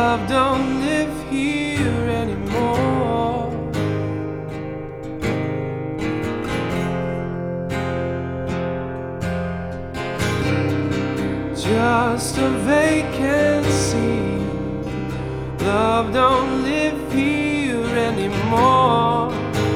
Love don't live here anymore. Just a vacancy. Love don't live here anymore.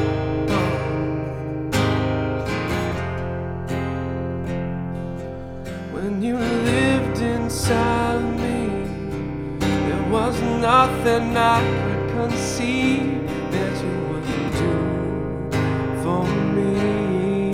When you lived inside of me, there was nothing I could conceive that you wouldn't do for me.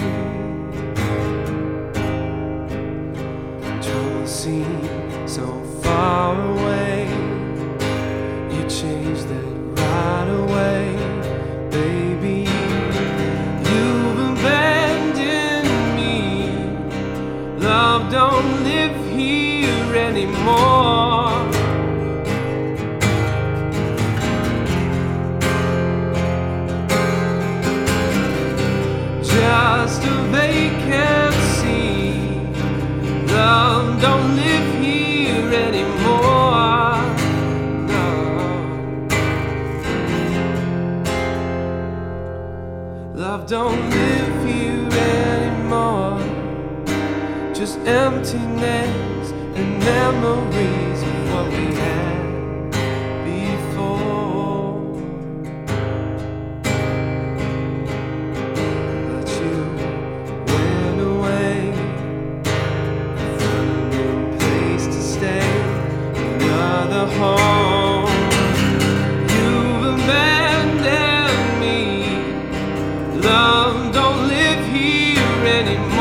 Trouble seemed so far away. You changed that right away, baby. You've abandoned me. Love don't live here anymore. Just a vacancy. Love don't live here anymore. No. Love don't live here anymore. Just emptiness and memories of what we had before. But you went away, found a new place to stay, another home. You've abandoned me. Love don't live here anymore.